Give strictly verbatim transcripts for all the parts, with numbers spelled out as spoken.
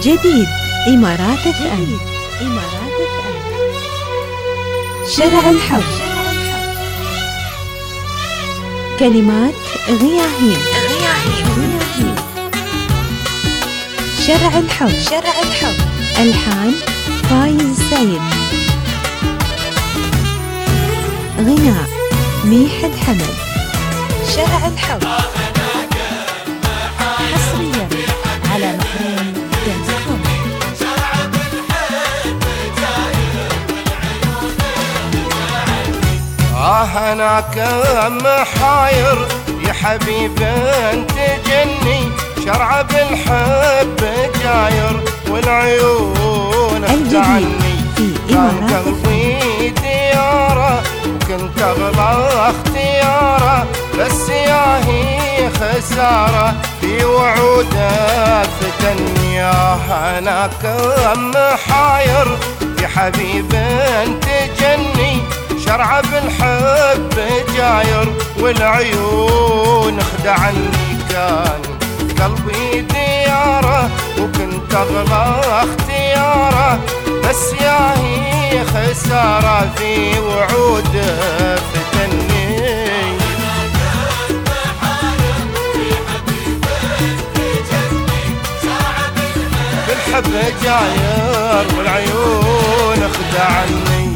الجديد إمارات اف ام. إمارات اف ام. شرع الحب. كلمات غياهين. غياهين. شرع الحب. شرع الحب. ألحان فايز سعيد. غناء ميحد حمد. شرع الحب حصريا على محروم دوت كوم. آه أنا كم حاير يا حبيب أنت جني، شرع بالحب جاير والعيون تعني. كان قلبي دياره وكنت أغلى اختياره، بس يا هي خسارة في وعوده فتني. آه أنا كم حاير يا حبيب أنت جني، شرع بالحب جاير والعيون خدعني. كان قلبي دياره وكنت أغلى اختياره، بس يا هي خسارة في وعوده فتني. بالحب جاير والعيون خدعني.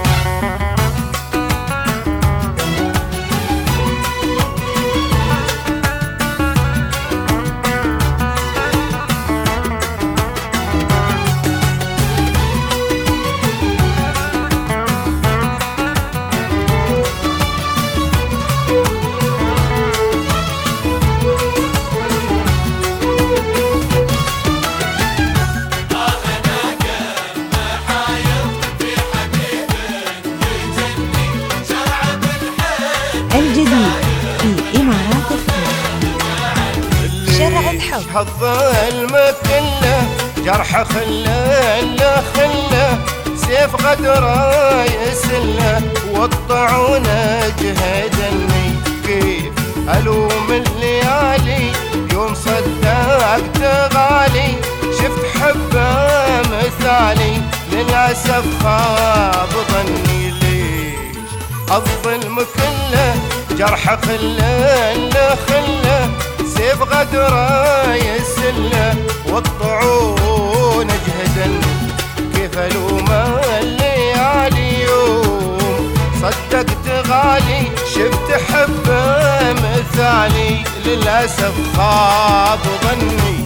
الجديد في إمارات اف ام. شرع الحب. الظلم كله جرح خله خله، سيف غدره يسله والطعون جهدني. كيف ألوم الليالي يوم صدقت غالي، شفت حبه مثالي للأسف خاب ظني. ليش الظلم كله جرح خله خله، سيف غدره يسله والطعون جهدني. كيف ألوم الليالي يوم صدقت غالي، شفت حبه مثالي للأسف خاب ظني.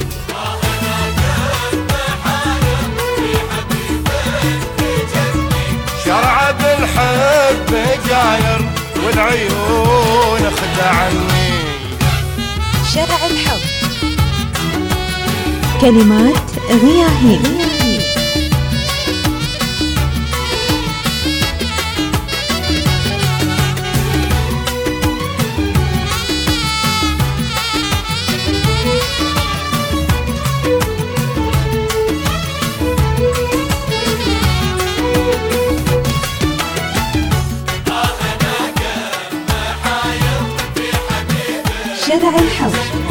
شرع بالحب جاير والعيون خدعني. شرع الحب. كلمات غياهين. شرع الحب.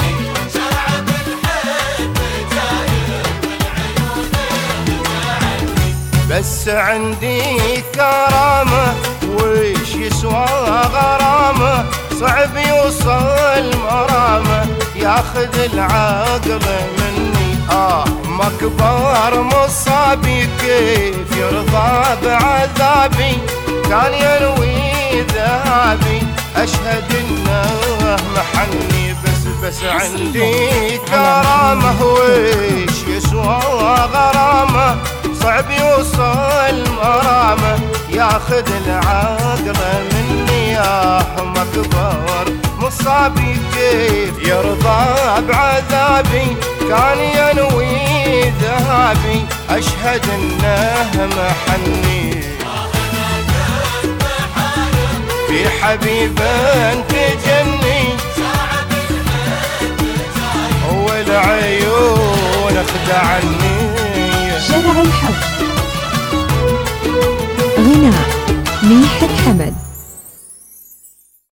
بس عندي كرامة ويش يسوى غرامة، صعب يوصل مرامة ياخذ العقل مني. آه مكبر مصابي كيف يرضى بعذابي، كان ينوي ذهابي أشهد إنه محني. بس بس عندي كرامة ويش يسوى غرامة، صعب يوصل مرامة ياخذ العقل مني. يا مكبر مصابي كيف يرضى بعذابي، كان ينوي ذهابي أشهد إنه محني. في حبيب أنت جني والعيون خدعني. شرع الحب. غناء ميحد حمد.